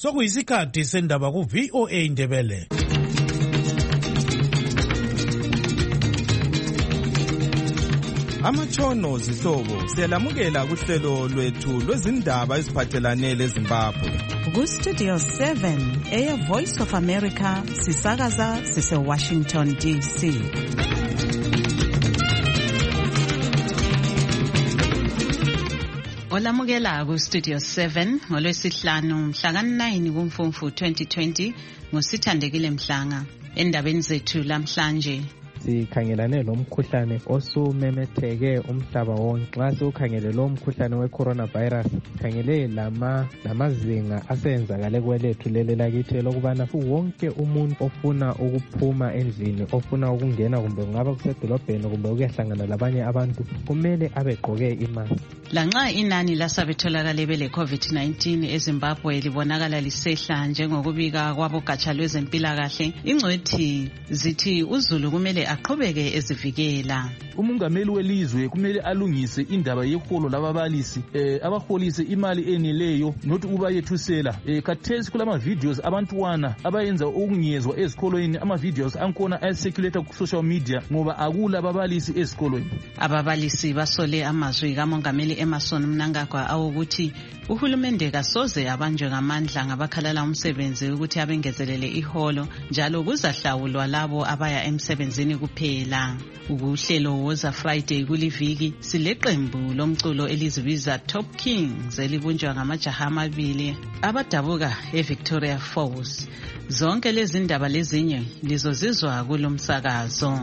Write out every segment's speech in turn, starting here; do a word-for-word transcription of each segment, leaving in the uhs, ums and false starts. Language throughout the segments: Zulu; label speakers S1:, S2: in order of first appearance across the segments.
S1: sokuyisikhathi sendaba ku V O A Ndebele.
S2: Amatshono zihlobo siyalamukela kuhlelo lwethu lwezindaba eziphathelane leZimbabwe.
S3: Ku Studio seven eya Voice of America sisakaza sise Washington D C. Olamukela ku Studio seven ngolwesihlanu mhla ka nine kuMfumfu twenty twenty ngosithandekile Mhlanga. Endabeni zethu lamhlanje
S4: sikhangelane lomkhuhlane osumemetheke umhlaba wonke. Nxa sikhangele lo mkhuhlane we-coronavirus khangele lama lamazinga asenzakale kwelethu leli lakithi lokubana wonke umuntu ofuna ukuphuma endlini, ofuna ukungena kumbe kungaba kusedolobheni kumbe ukuyahlangana labanye abantu kumele abegqoke imask.
S3: Lanxa inani lasabetholakale bele COVID nineteen eZimbabwe libonakala lisehla njengokubika kwabogatsha lwezempilakahle, ingcwethi zithi uZulu kumele aqhubeke ezivikela.
S5: Umongameli welizwe kumele alungise indaba yeholo lababalisi, eh abaholise imali enileyo not ubayethusela. Eh khathesi kulama videos abantwana abayenza ukungezwa ezikolweni, ama videos ankona ayicirculate ku social media ngoba akula ababalisi ezikolweni.
S3: Ababalisi basole amazwi kamongameli Emerson Mnangagwa awukuthi uhulumende kasoze abanjwe ngamandla ngabakhalala umsebenzi ukuthi abengezelele iholo, njalo kuzahlawulwa labo abaya emsebenzini kuphela. Ukuhlelo woza Friday kuliviki sileqembu lomculo elizibiza Top Kings elibunjwa ngamajaha amabili abadabuka eVictoria Falls. Zonke lezi ndaba lezinye lizozizwa kulomsakazo.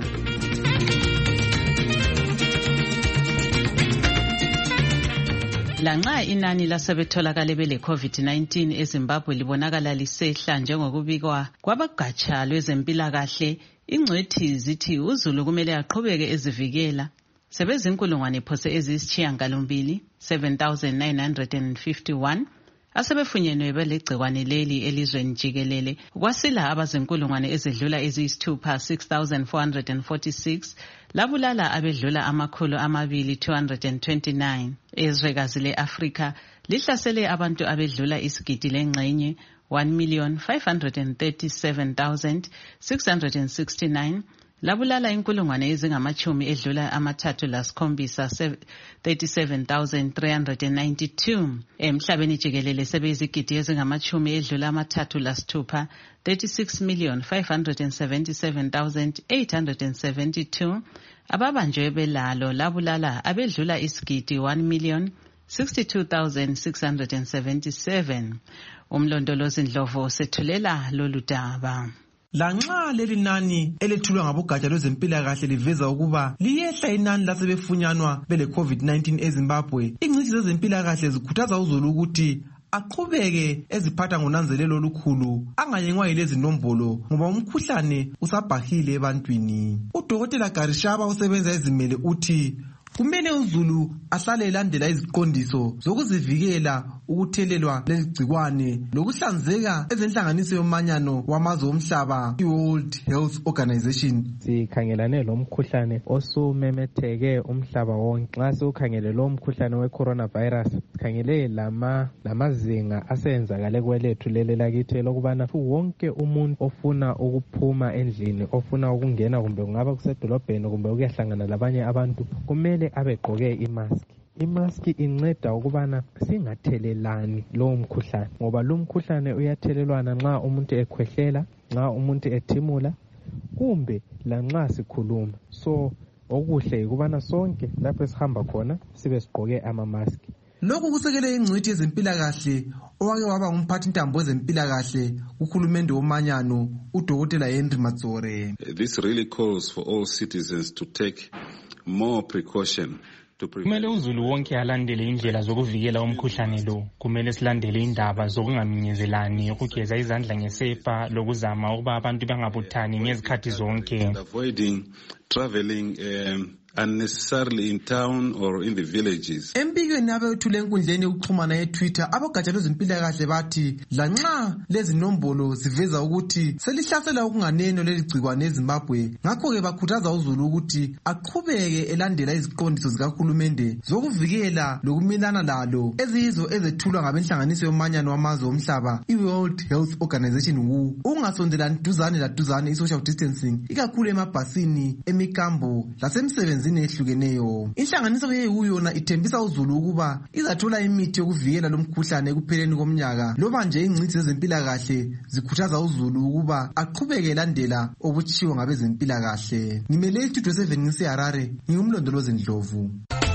S3: Lanxa inani lasebetholakale bele COVID nineteen eZimbabwe libonakala lisehla njengokubikwa kwabagatsha lwezempilakahle, ingcwethi zithi uZulu kumele aqhubeke ezivikela. Sebezinkulungwane phose ezisishiyangalombili seven thousand nine hundred fifty-one asebefunyenwe belegcikwane leli elizweni jikelele, kwasila abazinkulungwane ezidlula eziyisithupha six thousand four hundred forty-six, labulala abedlula amakhulu amabili two hundred twenty-nine. Ezwekazi le-Afrika lihlasele abantu abedlula isigidi lengxenye one million five hundred thirty-seven thousand six hundred sixty-nine, labulala inkulungwane ezingamachumi edlula amathathu lasikhombisa thirty-seven thousand three hundred ninety-two. Emhlabeni jikelele sebezigidi ezingamachumi edlula amathathu lasithupha thirty-six million five hundred seventy-seven thousand eight hundred seventy-two. Ababanjwe belalo labulala abedlula isigidi one million sixty-two thousand six hundred seventy-seven. Umlondolozi Ndlovu sethulela lolu daba.
S6: Lanxa leli nani elethulwa ngabogatsha lwezempilakahle liveza ukuba liyehla inani lasebefunyanwa bele COVID nineteen eZimbabwe, ingcitshi zezempilakahle zikhuthaza uZulu ukuthi aqhubeke eziphatha ngonanzelelo olukhulu, angayengwa yilezi nombolo ngoba umkhuhlane usabhahile ebantwini. UDokotela Garishaba osebenza ezimele uthi kumele uZulu ahlale elandela iziqondiso zokuzivikela ukuthelelwa lezigcikwane lokuhlanzeka ezenhlanganiso yomanyano wamazwe omhlaba iWorld Health Organization.
S4: Sikhangelane lomkhuhlane osumemetheke umhlaba wonke. Nxa sikhangele lo mkhuhlane we-coronavirus khangele lama lamazinga asenzakale kwelethu leli lakithi lokubana wonke umuntu ofuna ukuphuma endlini, ofuna ukungena kumbe kungaba kusedolobheni kumbe ukuyahlangana labanye abantu kumele abegqoke imask. Imask inceda ukubana singathelelani lo mkhuhlane ngoba lo mkhuhlane uyathelelwana nxa umuntu ekhwehlela, nxa umuntu ethimula kumbe lanxa sikhuluma. So okuhle ukubana sonke lapho sihamba khona sibe sigqoke ama mask.
S6: Lokhu kusekele ingcwethi yezempilakahle owake waba ngumphathi ntambo wezempilakahle kuhulumende womanyano uDokotela Henry Matsore.
S7: This really calls for all citizens to take more precaution.
S8: Kumele uZulu wonke alandele indlela zokuvikela umkhuhlane lo. Kumele silandele indaba zokungaminyezelani, ukugeza izandla ngesepa lokuzama ukuba abantu bangabuthani ngezikhathi zonke.
S7: Avoiding traveling um, unnecessarily in town or in the villages.
S6: Empikweni abethule enkundleni yokuxhumana ye-Twitter, abogatsha lwezempilakahle bathi lanxa lezi nombolo ziveza ukuthi selihlasela okunganeno leli gcikwane eZimbabwe, ngakho-ke bakhuthaza uzulu ukuthi aqhubeke elandela iziqondiso zikahulumende zokuvikela lokumelana lalo eziyizo ezethulwa ngabenhlanganiso yomanyano wamazwe omhlaba i-World Health Organization W H O, ukungasondelani duzane laduzane i-social distancing, ikakhulu emabhasini, emikambo lasemsebenzini ehlukeneyo. Inhlanganiso ye-W H O yona ithembisa uzulu ukuba izathola imithi yokuvikela lo mkhuhlane ekupheleni komnyaka, loba nje ingcitshi zezempilakahle zikhuthaza uzulu ukuba aqhubeke elandela okutshiwo ngabezempilakahle. Ngimele istudio seven ngise-Harare, ngingumlondolozi Ndlovu.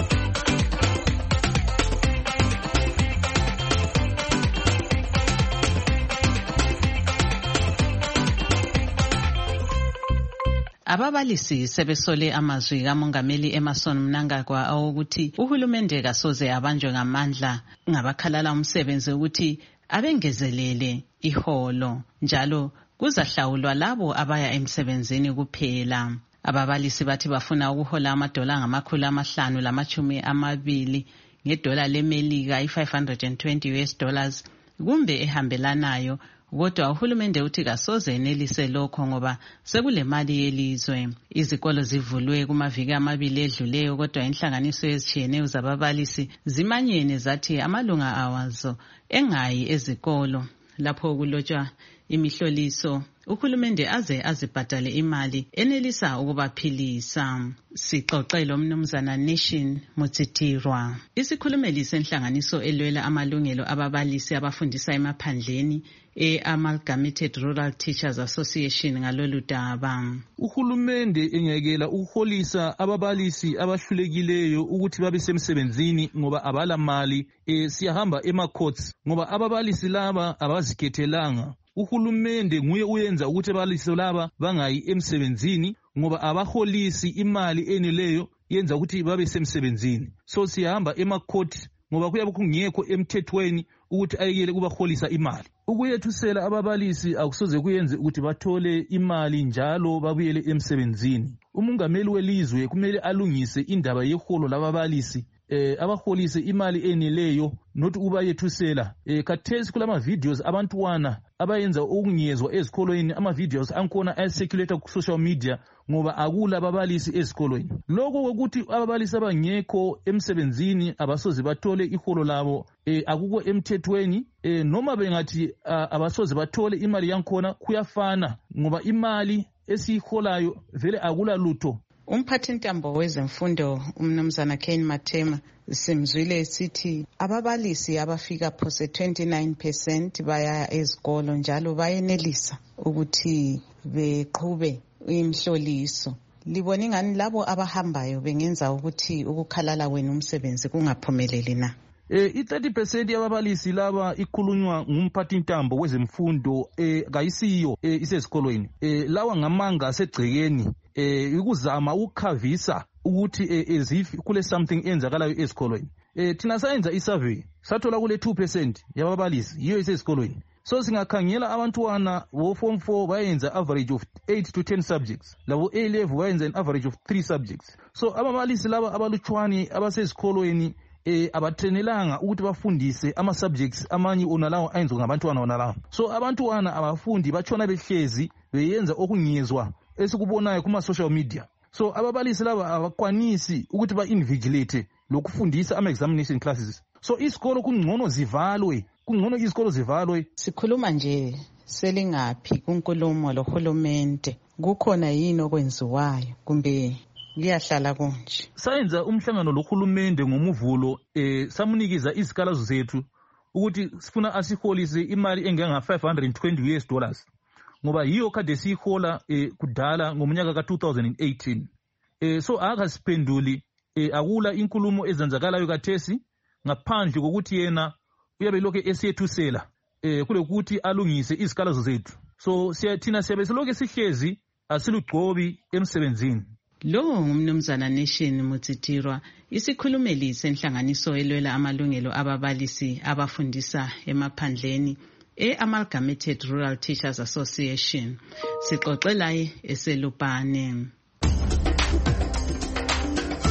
S3: Ababalisi sebesole amazwi kaMongameli Emmerson Mnangagwa awukuthi uhulumende kasoze abanjwe ngamandla ngabakhalala umsebenzi ukuthi abengezelele iholo, njalo kuzahlawulwa labo abaya emsebenzini kuphela. Ababalisi bathi bafuna ukuhola amadola ngamakhulu amahlanu lamachumi amabili ngedola leMelika i-five hundred twenty U S dollars kumbe ehambelanayo, kodwa uhulumende uthi kasoze enelise lokho ngoba sekule mali yelizwe. Izikolo zivulwe kumaviki amabili edluleyo, kodwa inhlanganiso ezitshiyeneyo zababalisi zimanyene zathi amalunga awazo engayi ezikolo lapho kulotshwa imihloliso uhulumende aze azibhadale imali enelisa ukubaphilisa. Sixoxelo Mnumzana Nation Mutsitirwa, isikhulumeli senhlanganiso elwela amalungelo ababalisi abafundisa emaphandleni e-Amalgamated Rural Teachers Association ngalolu daba.
S5: Uhulumende engekela ukuholisa ababalisi abahlulekileyo ukuthi babe semsebenzini ngoba abala mali. E, siyahamba ema-courts ngoba ababalisi laba abazikhethelanga. Uhulumende nguye uyenza ukuthi ababalisi laba bangayi emsebenzini ngoba abaholisi imali enileyo yenza ukuthi babe semsebenzini. So siyahamba ema-court ngoba kuyabe kungekho emthethweni ukuthi ayekele kubaholisa imali. Ukuyethusela ababalisi akusoze kuyenze ukuthi bathole imali njalo babuyele emsebenzini. Umongameli welizwe kumele alungise indaba yeholo lababalisi, eh abaholise imali enileyo, not ubayethusela. Eh khathesi kulama videos abantwana abayenza okungezwa ezikolweni, ama videos ankhona ayacirculate ku social media ngoba akula ababalisi ezikolweni. Lokho ukuthi ababalisi abangekho emsebenzini abasoze bathole iholo labo eh akuko emthethweni. Eh noma bengathi uh, abasoze bathole imali yankhona kuyafana ngoba imali esiholayo vele akula lutho.
S3: Umphathintambo wezemfundo umnumzana Kane Matema simzwile esithi ababalisi abafika phose twenty-nine percent baya ezikolo njalo bayenelisa ukuthi beqhube imhloliso. Libona ngani labo abahambayo bengenza ukuthi ukukhalala wenu umsebenzi kungaphumeleli na?
S5: Eh i-thirty percent yababalisi laba ikhulunywa ngumphathintambo wezemfundo eh kayisiyo eh isesikolweni. Eh lawa ngamanga asegcekeni eh ukuzama ukukhavisa ukuthi ezif kule something enzakalayo esikolweni. Eh thina sayenza isurvey sathola kule two percent yababalisi yiyo isesikolweni. So singakhangela abantwana bo form four bayenza average of eight to ten subjects, labo A level bayenza an average of three subjects. So ababalisi laba abalutshwani abasesikolweni eh abatrenelanga ukuthi bafundise ama subjects amanye onalawo ayenziwa ngabantwana onalawo. So abantwana abafundi batshona behlezi beyenza okungezwa esikubonayo kuma social media. So ababalisi laba abakwanisi ukuthi ba invigilate lokufundisa ama examination classes. So isikolo kungcono zivalwe, kungcono isikolo zivalwe.
S3: Sikhuluma nje selingaphi kunkulumo lohulumende, kukhona yini okwenziwayo kumbe liyahlala konje?
S5: Sayenza umhlangano lohulumende ngomuvulo, eh samunikiza izikalazo zethu ukuthi sifuna asiholise imali engenga five hundred twenty U S dollars ngoba yiyo kade sihola eh kudala ngomnyaka ka two thousand eighteen. Eh so akasiphenduli eh akula inkulumo ezenzakalayo kathesi ngaphandle kokuthi yena uyabe lokho esiyethusela eh kule ukuthi alungise izikalazo zethu. So siyathina siyabe siloke sihlezi asilugcobi emsebenzini.
S3: Lo ngumnumzana Nation Mutsitirwa, isikhulumeli senhlanganiso elwela amalungelo ababalisi abafundisa emaphandleni e-Amalgamated Rural Teachers Association. Sixoxela eselupane.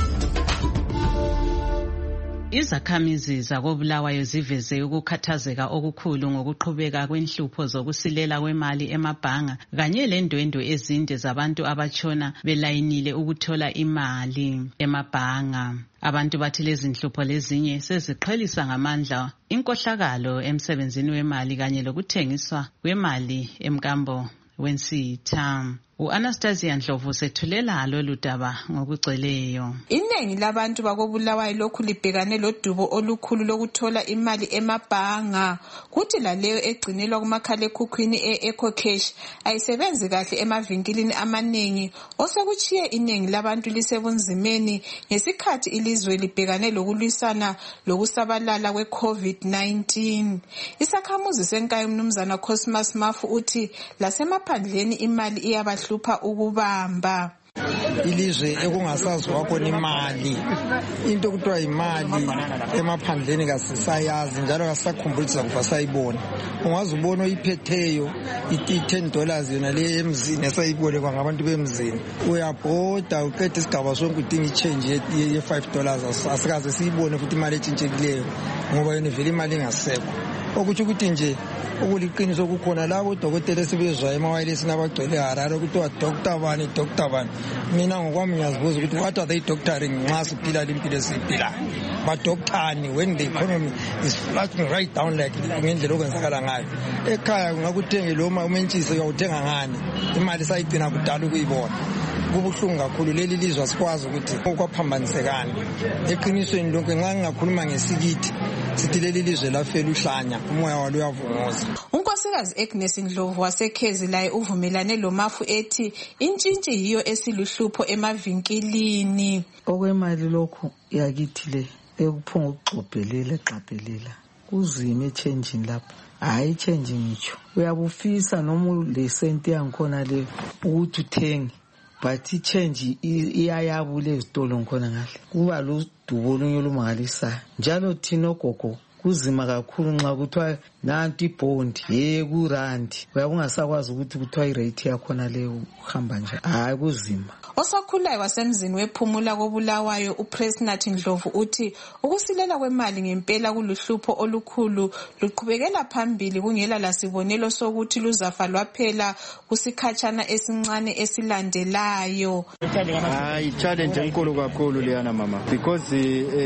S3: Izakhamizi zakoBulawayo ziveze ukukhathazeka okukhulu ngokuqhubeka kwenhlupho zokusilela kwemali emabhanga kanye lendwendwe ezinde zabantu abatshona belayinile ukuthola imali emabhanga. Abantu bathi lezi nhlupho lezinye seziqhelisa ngamandla inkohlakalo emsebenzini wemali kanye lokuthengiswa kwemali emkambo wensitha. U-Anastasia Ndlovu sethulela lolu daba ngokugcweleyo.
S9: Iningi labantu bakoBulawayo lokhu libhekane lodubo olukhulu lokuthola imali emabhanga, kuthi laleyo egcinelwa kumakhalekhukhwini e-EcoCash ayisebenzi kahle emavinkilini amaningi, osekuchiye iningi labantu lisebunzimeni ngesikhathi ilizwe libhekane lokulwisana lokusabalala kwe-COVID nineteen. Isakhamuzi senkayi umnumzana Cosmas Mafu uthi lasemaphandleni imali iyaba hlupha ukubamba.
S10: Ilizwe ekungasaziwa khona imali, into kuthiwa imali emaphandleni kasisayazi njalo kasakhumbulisa kufa sayibona. Ungaze ubone oyiphetheyo ithi ten dollars yona le emzini esayibolekwa ngabantu bemzini, uyabhoda uqeda isigaba sonke udinga ichange ye five dollars, asikaze siyibone futhi imali etshintshekileyo ngoba yona vele imali ingasekho. Okuthi ukuthi nje ukuliqiniso kukhona labo odokotela esibezwa emawayilesini abagcwele Harare kuthiwa doctor bani doctor bani. Mina ngokwami ngiyazibuza ukuthi what are they doctoring nxa siphila impilo esiyiphilayo? Badoctorani when the economy is flattening right down like ngendlela okwenzakala ngayo. Ekhaya kungakuthenge lo umentshisi uyawuthenga ngani? Imali sayigcina kudala ukuyibona. Kubuhlungu kakhulu leli lizwe asikwazi ukuthi okwaphambanisekani. Eqinisweni lonke nxa ngingakhuluma ngesikithi sithi leli lizwe lafela uhlanya, umoya walo uyavunguza.
S9: Unkosikazi Agnes Ndlovu wasekhezi laye uvumelane lo Mafu ethi intshintshi yiyo esiluhlupho emavinkilini.
S11: Okwemali lokhu yakithi le ekuphunga ukugxobhelela gxabhelela kuzime echangeini lapha. Hayi change ngitsho uyabufisa noma le senti yangikhona le ukuthi uthenge, but i-change iyayabula ezitolo ngikhona ngahle. Kuba lo dubo olunye olumangalisayo njalo thina ogogo kuzima kakhulu nxa kuthiwa nanti ibond ye kurandi, uyakungasakwazi ukuthi kuthiwa irate yakhona leyo uhamba nje. Hayi kuzima.
S9: Osakhulayo wasemzini wephumula koBulawayo uPresnath Ndlovu uthi ukusilela kwemali ngempela kuluhlupho olukhulu, luqhubekela phambili kungela lasibonelo sokuthi luzafa lwaphela kusikhatshana esincane esilandelayo.
S12: Hayi challenge enkulu kakhulu leyana mama, because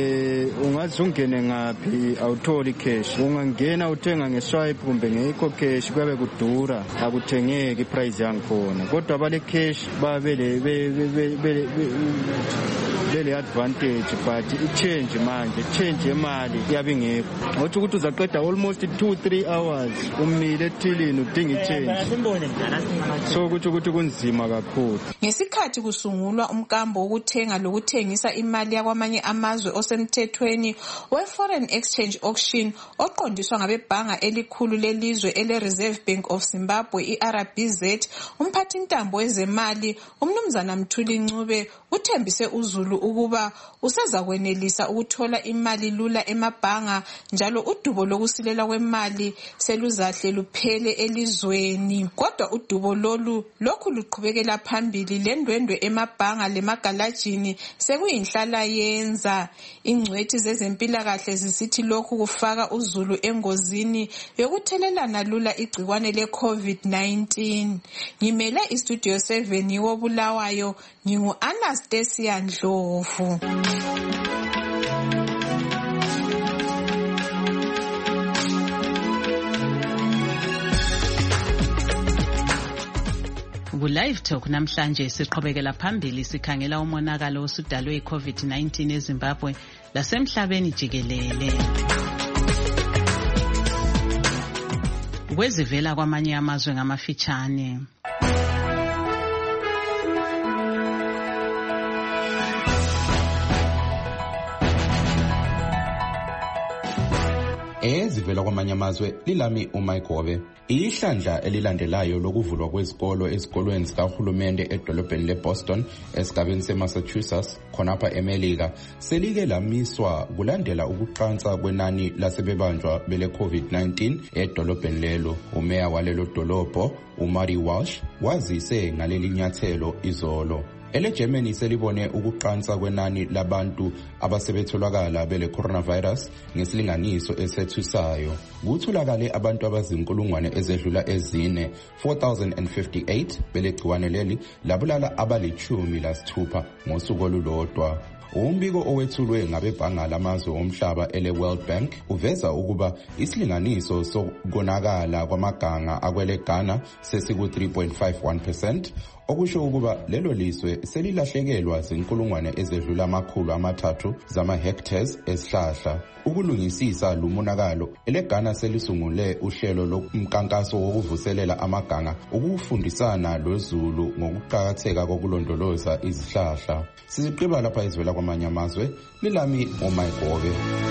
S12: eh ungazi ungene ngaphi awutholi cash, ungangena uthenga ngeswipe kumbe ngeEcoCash kuyabe kudura, akuthengeki price yangikhona, kodwa abale cash babele bele advantage, but i-change manje change yemali iyabe ingekho. Ngothi ukuthi uzaqeda almost two three hours umile ethilini udinga i-change, so ukuthi ukuthi kunzima kakhulu.
S9: Ngesikhathi kusungulwa umkambo wokuthenga lokuthengisa imali yakwamanye amazwe osemthethweni we-Foreign Exchange Auction oqondiswa ngabebhanga elikhulu lelizwe ele-Reserve Bank of Zimbabwe i-R B Z, umphathintambo wezemali umnumzana Mthuli Ncube uthembise uZulu ukuba usezakwenelisa ukuthola imali lula emabhanga, njalo udubo lokusilela kwemali seluzahle luphele elizweni. Kodwa udubo lolu lokhu luqhubekela phambili, lendwendwe emabhanga lemagalajini sekuyinhlala yenza. Ingcwethi zezempilakahle zisithi lokhu kufaka uZulu engozini yokuthelelana lula igcikwane le-COVID nineteen. Ngimele iStudio seven yoBulawayo, ngingu Anastasia Ndlovu.
S3: Ku-Live Talk namhlanje siqhubekela phambili sikhangela umonakalo osudalwe i-COVID nineteen eZimbabwe lasemhlabeni jikelele. Kwezivela kwamanye amazwe ngamafitshane.
S13: Ezivela kwamanye amazwe lilami uMayigobe. Ihlandla elilandelayo lokuvulwa kwezikolo ezikolweni zikahulumende edolobheni leBoston esigabeni seMassachusetts khonapha eMelika selike lamiswa kulandela ukuqansa kwenani lasebebanjwa bele COVID nineteen edolobheni lelo. Umeya walelo dolobho uMary Walsh wazise ngaleli nyathelo izolo. EleGermany selibone ukuqansa kwenani labantu abasebetholakala bele coronavirus ngesilinganiso esethusayo. Kutholakale abantu abazinkulungwane ezedlula ezine four thousand fifty-eight bele gciwane leli labulala abalichumi lasithupha ngosuku olulodwa. Umbiko owethulwe ngabebhanga lamazwe omhlaba ele World Bank uveza ukuba isilinganiso sokonakala kwamaganga akwele Ghana sesiku three point five one percent, okusho ukuba lelo liswe selilahlekelwa zinkulungwane ezedlula amakhulu amathathu zama hectares esihlahla. Ukulungisisa lumonakalo, eleGhana selisungule uhlelo lomkankaso wokuvuselela amaganga ukufundisana lozulu ngokuqhakatheka kokulondoloza izihlahla. Siziqiba lapha izwela kwamanye amazwe, lilami uMayigobe.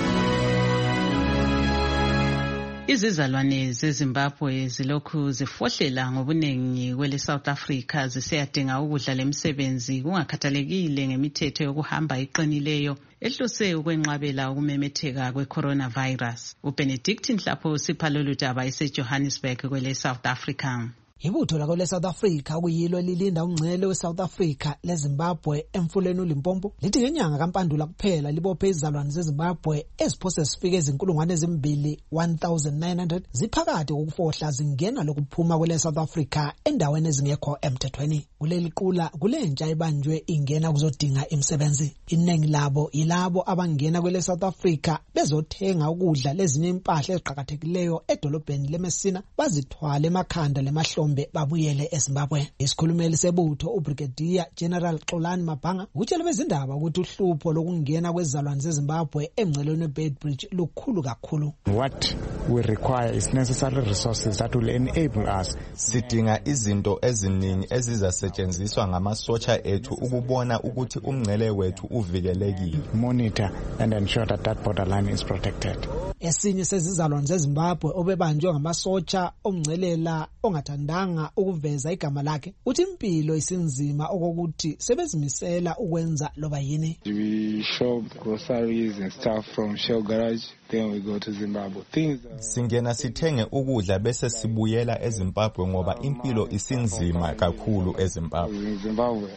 S3: Izizalwane zeZimbabwe zilokhu zifohlela ngobuningi kwele South Africa ziseyadinga ukudla lemisebenzi kungakhathalekile ngemithetho yokuhamba iqinileyo ehlose ukwenqabela ukumemetheka kwe-coronavirus. uBenedict Nhlapho sipha lolu daba eseJohannesburg kwele South Africa.
S14: Ibutho lakho le South Africa kuyilo lilinda ungcele we South Africa le Zimbabwe emfuleni uLimpopo lithi ngenyanga kaMpandula kuphela libophe izizalwane zeZimbabwe eziphose zifike izinkulungwane ezimbili one thousand nine hundred ziphakathi kokufohla zingena lokuphuma kwele South Africa endaweni ezingekho emthethweni. Kuleli qula kulentsha ibanjwe ingena kuzodinga imisebenzi. Iningi labo yilabo abangena kwele South Africa bezothenga ukudla lezinye impahla eziqhakathekileyo edolobheni leMessina bazithwala emakhanda lemahlo babuyele eZimbabwe. Isikhulumeli sebutho uBrigadier General Xolani Mabhanga utshela bezindaba ukuthi uhlupho lokungena kwezizalwane zeZimbabwe emngcelweni weBeitbridge lukhulu kakhulu.
S15: What we require is necessary resources that will enable us.
S16: Sidinga izinto eziningi ezizasetshenziswa ngamasotsha ethu ukubona ukuthi umngcele wethu uvikelekile.
S15: Monitor and ensure that that borderline is protected.
S14: Esinye sezizalwane zeZimbabwe obebanjwe ngamasotsha omngcelela ongathanda ukuveza igama lakhe uthi impilo isinzima okokuthi sebezimisela ukwenza loba yini.
S17: We shop groceries and stuff from Shell Garage, then we go to Zimbabwe. Things
S16: singena sithenge ukudla bese sibuyela eZimbabwe ngoba impilo isinzima kakhulu eZimbabwe.
S17: In Zimbabwe,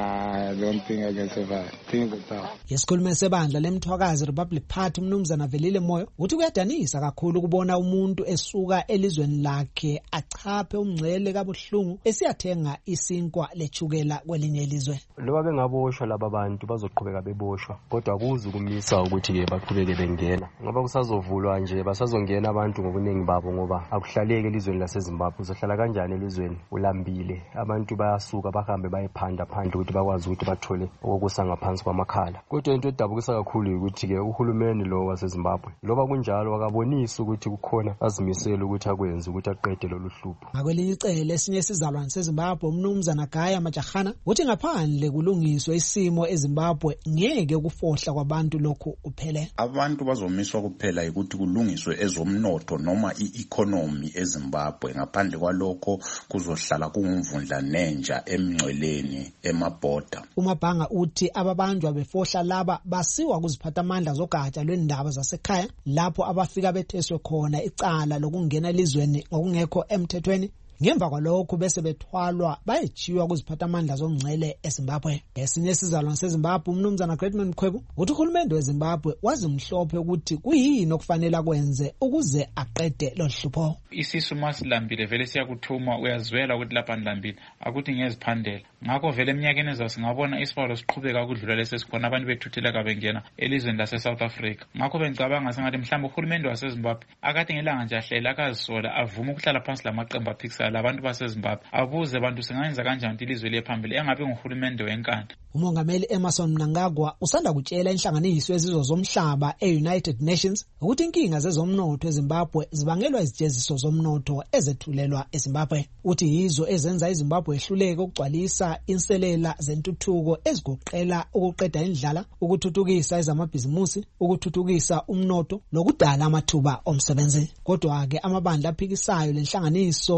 S17: I don't think I can survive. Things are tough.
S14: Yesikhulumeli sebandla lemthwakazi Republic Party umnumzana Velile Moyo uthi kuyadanisa kakhulu ukubona umuntu esuka elizweni lakhe achaphe umngcele kabuhlungu esiyathenga isinkwa lechukela kwelinye ilizwe.
S18: Loba bengaboshwa laba bantu bazoqhubeka beboshwa kodwa kuzukumisa ukuthi ke baqhubeke bengena ngoba kusazovulwa nje basazongena abantu ngobuningi babo ngoba akuhlaleke elizweni laseZimbabwe. Uzohlala kanjani elizweni ulambile? Abantu bayasuka bahambe bayephanda phandle ukuthi bakwazi ukuthi bathole okusa ngaphansi kwamakhala. Kodwa into edabukisa kakhulu ukuthi ke uhulumeni lo waseZimbabwe loba kunjalo akabonisi ukuthi kukhona azimisela ukuthi akwenze ukuthi aqede lolu hlupho.
S14: Ngakwelinye icele esinye isizalwane seZimbabwe umnumzana Gaya Majahana uthi ngaphandle kulungiswe isimo eZimbabwe ngeke ukufohla kwabantu lokhu kuphele.
S19: Abantu bazomiswa kuphela ukuthi kulungiswe ezomnotho noma i-economy eZimbabwe. Ngaphandle kwalokho kuzohlala kungumvundla nenja emngceleni emabhoda.
S14: uMabhanga uthi ababanjwa befohla laba basiwa kuziphatha amandla zogatsha lwendaba zasekhaya lapho abafika betheswe khona icala lokungena elizweni ngokungekho emthethweni. Ngemva kwalokho bese bethwalwa bayechiwa kuziphatha amandla zomngcele eZimbabwe. Esinye isizalwane seZimbabwe umnumzana Greatman Mkhwebo uthi uhulumende weZimbabwe wazimhlophe ukuthi kuyini okufanele akwenze ukuze aqede lo hlupho.
S20: Isisu masilambile vele siyakuthuma uyazwela ukuthi lapha nilambile akuthi ngeziphandela. Ngakho vele eminyakeni ezayo singabona isibalo siqhubeka ukudlula lesesikhona abantu bethutheleka bengena elizweni lase South Africa. Ngakho bengicabanga sengathi mhlawumbe uhulumende waseZimbabwe akade ngelanga nje ahlela akazisola avuma ukuhlala phansi lamaqembu aphikisana labantu baseZimbabwe abuze abantu singayenza kanjani ukuthi ilizwe liphambili engabe nguhulumende wenkandla.
S14: Umongameli Emerson Mnangagwa usanda kutshela inhlanganiso ezizo zomhlaba e-United Nations ukuthi inkinga zezomnotho eZimbabwe zibangelwa izijeziso zomnotho ezethulelwa eZimbabwe. Uthi yizo ezenza iZimbabwe ehluleke ukugcwalisa inselela zentuthuko ezigoqela ukuqeda indlala, ukuthuthukisa ezamabhizimusi, ukuthuthukisa umnotho lokudala amathuba omsebenzi. Kodwa ke amabandla aphikisayo lenhlanganiso zenhlanganiso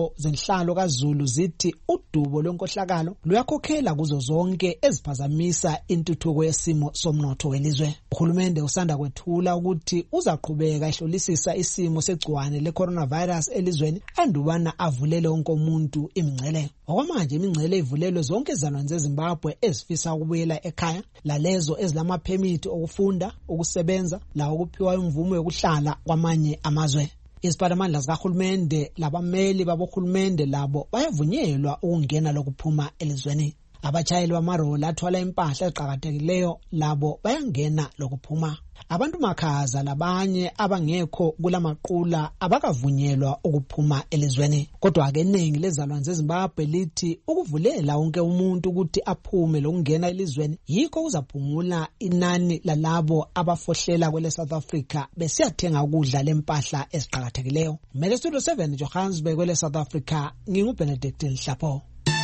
S14: zenhlalo kaZulu zithi udubo lwenkohlakalo luyakhokhela kuzo zonke eziphazamisa intuthuko yesimo somnotho welizwe. Uhulumende usanda kwethula ukuthi uzaqhubeka ehlolisisa isimo segciwane le-coronavirus elizweni andubana avulele wonke umuntu imingcele. Okwamanje imingcele ivulelwe zonke izizalwane zeZimbabwe ezifisa ukubuyela ekhaya, lalezo ezilamaphemithi okufunda, ukusebenza, lawo ukuphiwa imvumo yokuhlala kwamanye amazwe. Iziphathimandla zikahulumende labameli babohulumende labo bayavunyelwa ukungena lokuphuma elizweni. Abachayeli bamaroli athwala impahla eziqhakathekileyo labo bayangena lokuphuma. Abantu makhaza labanye abangekho kulamaqula abakavunyelwa ukuphuma elizweni. Kodwa ke iningi lezizalwane zeZimbabwe lithi ukuvulela wonke umuntu ukuthi aphume lokungena elizweni yikho kuzaphungula inani lalabo abafohlela kwele South Africa besiyathenga ukudla lempahla eziqhakathekileyo. Mele Studio seven Johannesburg kwele South Africa, nginguBenedict Nhlapo.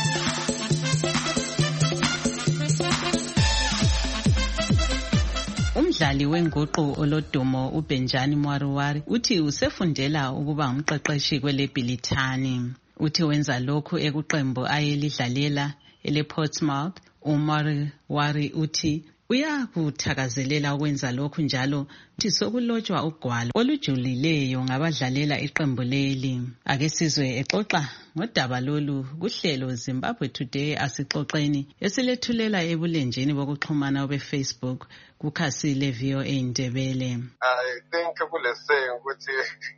S3: Umdlali wenguqu olodumo uBenjani Mwariwari uthi usefundela ukuba umqeqeshi kweleBilitani. Uthi wenza lokhu ekuqembu ayelidlalela elePortsmouth. uMwariwari uthi uyakuthakazelela ukwenza lokhu njalo uthi sokulotshwa ugwalo olujulileyo ngabadlalela iqembu leli. Ake sizwe exoxa ngodaba lolu kuhlelo Zimbabwe Today asixoxeni esilethulela ebulenjini bokuxhumana beFacebook kukhasi le-V O A Ndebele.
S21: I think kule saying ukuthi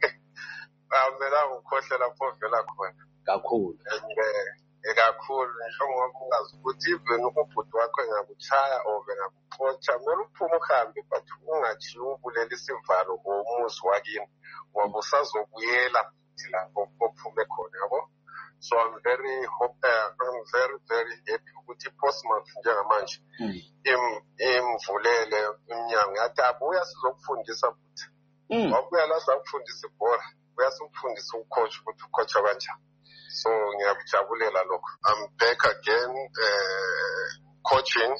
S21: amela ukukhohlela lapho vela khona kakhulu. Ekakhulu ngisho ngoba ungazi ukuthi even ubhuti wakho engakuchaya or bengakuxotsha kumele uphume uhambe but ungathi ubulele isivalo ngomuzi wakini ngoba usazobuyela futhi lapho ophume khona yabo. So I'm very hope uh, I'm very very happy ukuthi Portsmouth njengamanje imvulele iminyango yathi abuya sizokufundisa futhi. Wabuya la sizokufundisa ibhola, uya sikufundisa ucoach ukuthi ucoach kanjani. So ngiyakujabulela lokho. I'm back again uh, coaching.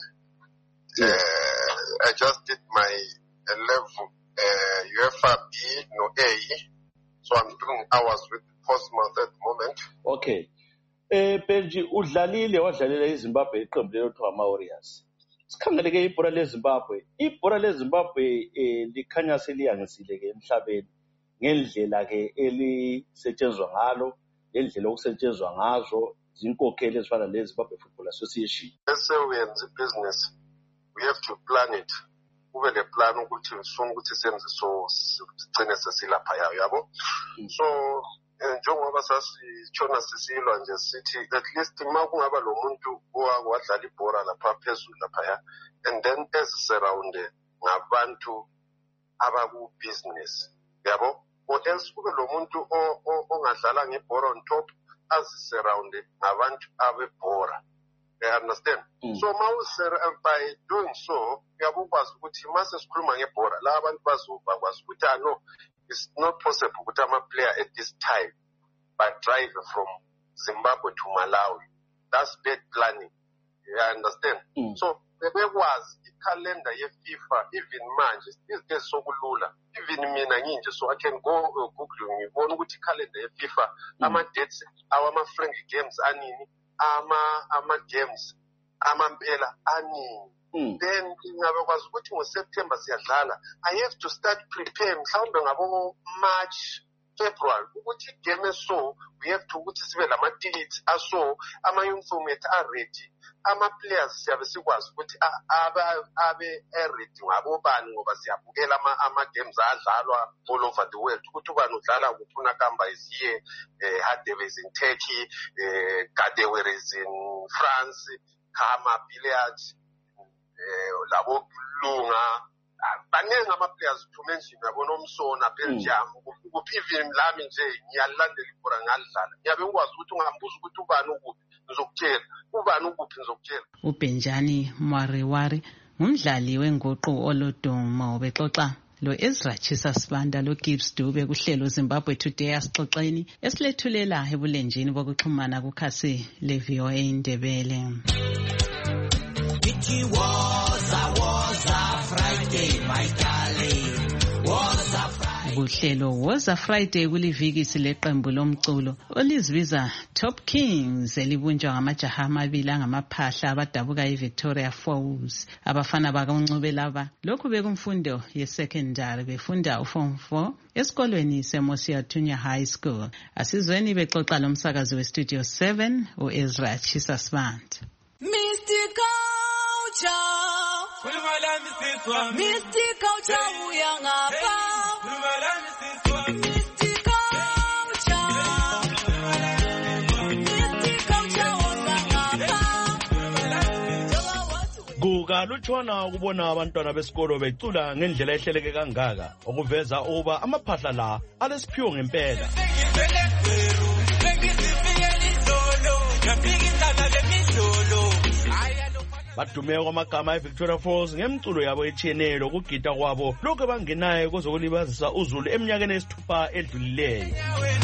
S21: Uh, I just did my level uh, U F A B no A. So I'm doing hours with Portsmouth at the moment.
S22: Okay. Eh Benji udlalile wadlalela iZimbabwe iqembu lelo ama Warriors. Sikhangeleke ibhola leZimbabwe. Ibhola leZimbabwe eh likhanya seliyangisile ke emhlabeni ngendlela ke elisetshenzwa ngalo, ngendlela okusetshenzwa ngazo zinkokheli ezifana leZimbabwe Football Association.
S21: Bese uyenza business. We have to plan it. Ube le plan ukuthi ufuna ukuthi senze so sigcine sesilapha yayo yabo. So njengoba sasitshona sisilwa nje sithi at least uma kungaba lo muntu owadlala ibhola lapha phezulu lapha ya and then ezisurrounded ngabantu abaku business yabo, or else kube lo muntu ongadlala ngebhola on top azisurrounded ngabantu abebhola. You understand? Mm. So by doing so, uyabukwazi ukuthi mase sikhuluma ngebhola la abantu bazoba kwazi ukuthi ah no, it's not possible ukuthi ama player at this time but drive from Zimbabwe to Malawi. That's bad planning. You understand? Mm. So bekwazi i-calendar ye-FIFA even manje these days sokulula. Even mina nginje so I can go uh, Google ngibona ukuthi i-calendar ye-FIFA mm. ama dates awama friendly games anini ama ama games amampela aningi. Mm. Then ngabe kwazi ukuthi ngoSeptember siyadlala. I have to start prepare mhlawumbe ngabo March February ukuthi game so we have to ukuthi sibe lama tickets aso ama uniform are ready, ama players siyabe sikwazi ukuthi abe abe ready ngabo bani ngoba siyabukela ama ama games adlalwa all over the world ukuthi ubani udlala kuphuna kamba isiye eh Hadebe is in Turkey, eh Kadewer is in France, Kama Billiards eh labo lunga baningi ama players to mention yabona umsona Belgium kuphi even lami nje ngiyalandela ibhola ngalidlala ngiyabe ngikwazi ukuthi ungambuza ukuthi ubani ukuphi ngizokutshela ubani ukuphi ngizokutshela.
S3: uBenjani Mwariwari ngumdlali wenguqu olodumo bexoxa lo Ezra Chisa Sibanda lo Gibbs Dube kuhlelo Zimbabwe Today asixoxeni esilethulela ebulenjini bokuxhumana kukhasi le-V O A Ndebele.
S23: It was a was a Friday, my darling. Was a Friday.
S3: kuhlelo Woza Friday kulivikisi leqembu lomculo olizibiza Top Kings elibunjwa ngamajaha amabili angamaphahla abadabuka eVictoria Falls. Abafana bakaNcube laba lokhu bekumfundo ye-secondary befunda uform four esikolweni seMosia Tunya High School. Asizweni bexoxa lomsakazi we-Studio seven u-Ezra Chisasband.
S1: Mister Culture Mister Culture uyangapha Mister Culture Mister Culture uyangapha.
S22: Kukalutshwana ukubona abantwana besikolo becula ngendlela ehleleke kangaka okuveza ukuba amaphahla la alesiphiwo ngempela. Badume kwamagama eVictoria Falls ngemculo yabo etshiyeneyo ukugida kwabo lokho bangenayo kozokulibazisa uzulu eminyakeni esithupha edlulileyo.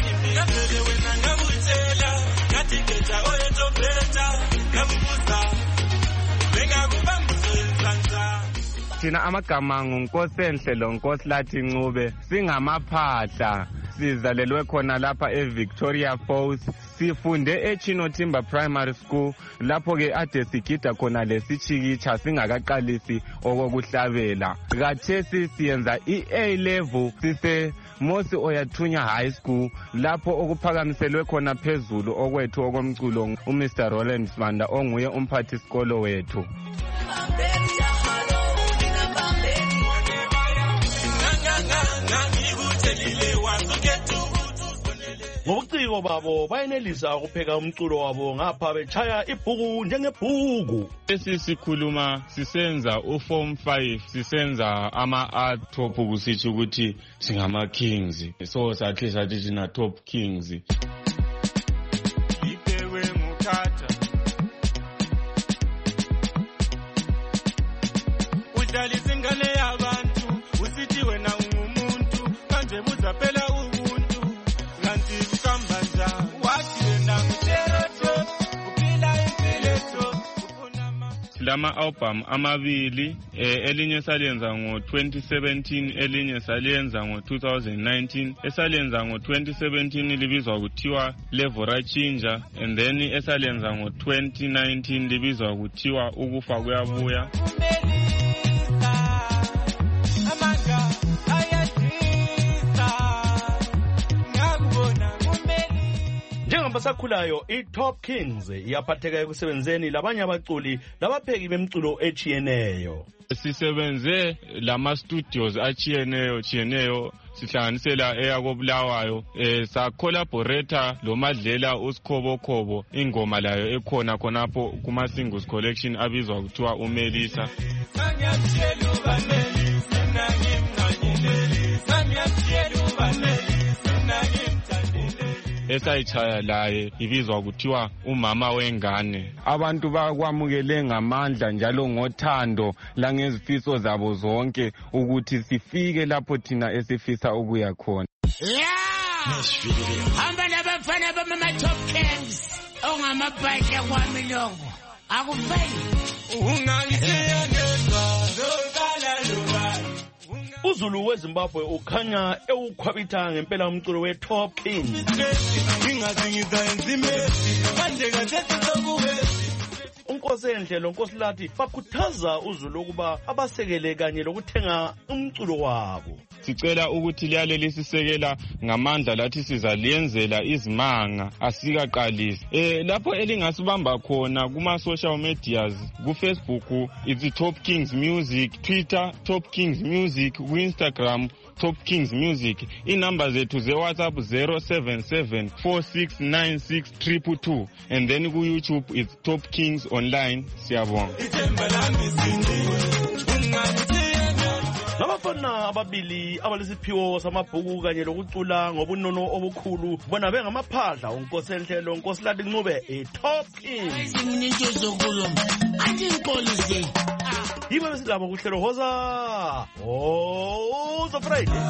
S2: Thina amagama nguNkosenhle loNkosilathi Ncube singamaphahla sizalelwe khona lapha eVictoria Falls. Sifunde eChino Timber Primary School lapho ke ade sigida khona lesichikicha singakaqalisi okokuhlabela. Kathesi siyenza i-A level sise Mosi Oyathunya High School lapho okuphakamiselwe khona phezulu okwethu okomculo uMr Roland Smanda onguye umphathi sikolo wethu.
S22: Ngobuciko babo bayenelisa ukupheka umculo wabo ngapha bechaya ibhuku njengebhuku.
S8: Esi sikhuluma sisenza uform five sisenza ama-art top kusithi ukuthi singama kings, so sathi sathi thina top kings. Ipewe mukhatha udlalisa ingane yabantu usithi wena ungumuntu kanje buzaphela ubuntu kanti ukambanja wathi wena ngiteroto uphila impilo lama album amabili eh, elinye saliyenza ngo twenty seventeen elinye saliyenza ngo two thousand nineteen esaliyenza ngo twenty seventeen libizwa kuthiwa Levora Chinja and then esaliyenza ngo twenty nineteen libizwa kuthiwa ukufa kuyabuya.
S22: Basakhulayo i-Top Kings iyaphatheka ekusebenzeni labanye abaculi labapheki bemculo echiyeneyo.
S8: Sisebenze lama studios achiyeneyo chiyeneyo sihlanganisela eyakobulawayo eh sa collaborator lo Madlela uSikhobokhobo ingoma layo ekhona khonapho kuma singles collection abizwa kuthiwa uMelisa. Esayichaya laye ibizwa kuthiwa umama wengane. Abantu bakwamukele ngamandla njalo ngothando langezifiso zabo zonke ukuthi sifike lapho thina esifisa ukuya khona.
S1: Hamba nabafana bama Top Kings ongamabhayila kwami longo akufeli ungangiseya ngezwa lokala lobala.
S22: Uzulu weZimbabwe ukhanya ewukhwabitha ngempela umculo we-Top Kings. Unkosenhle loNkosilathi bakhuthaza uzulu ukuba abasekele kanye lokuthenga umculo wabo.
S8: Sicela ukuthi liyale lisisekela ngamandla lathi sizaliyenzela izimanga asikaqalisi. Eh lapho elingasibamba khona kuma social medias ku Facebook it's Top Kings Music, Twitter Top Kings Music, ku Instagram Top Kings Music. Inumber zethu ze WhatsApp zero seven seven four six nine six two two two and then ku YouTube it's Top Kings Online. Siyabonga.
S22: Nabafana ababili abalesiphiwo samabhuku kanye lokucula ngobunono obukhulu bona bengamaphahla uNkosenhle loNkosilathi Ncube e-Top Kings.
S1: Nginento zokuluma athi impolisi
S22: yibo besilabo kuhlelo Woza Woza Friday.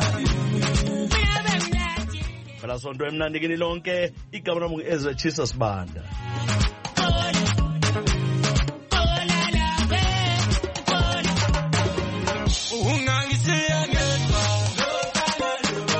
S22: Bala sonto emnandi kini lonke igama lami ngu-Ezra Chisasbanda. Ungangiseya ngezwa lokala lobala.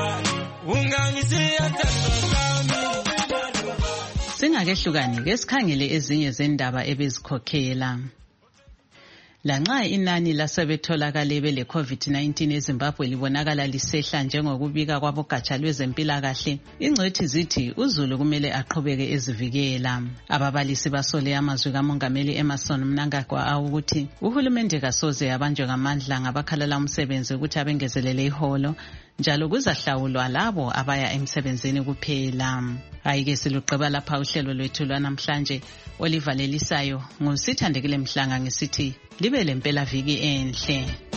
S3: Singakehlukani ke sikhangele ezinye zendaba ebezikhokhela. Lanxa inani lasebetholakale bele COVID nineteen eZimbabwe libonakala lisehla njengokubika kwabogatsha lwezempilakahle, ingcwethi zithi uZulu kumele aqhubeke ezivikela. Ababalisi basole amazwi kaMongameli Emmerson Mnangagwa ukuthi uhulumende kasoze abanjwe ngamandla ngabakhalala umsebenzi ukuthi abengezelele iholo, njalo kuzahlawulwa labo abaya emsebenzini kuphela. Ayike siluqeba lapha uhlelo lwethu lwanamhlanje olivalelisayo ngusithandekile Mhlanga ngisithi libe lempela viki enhle.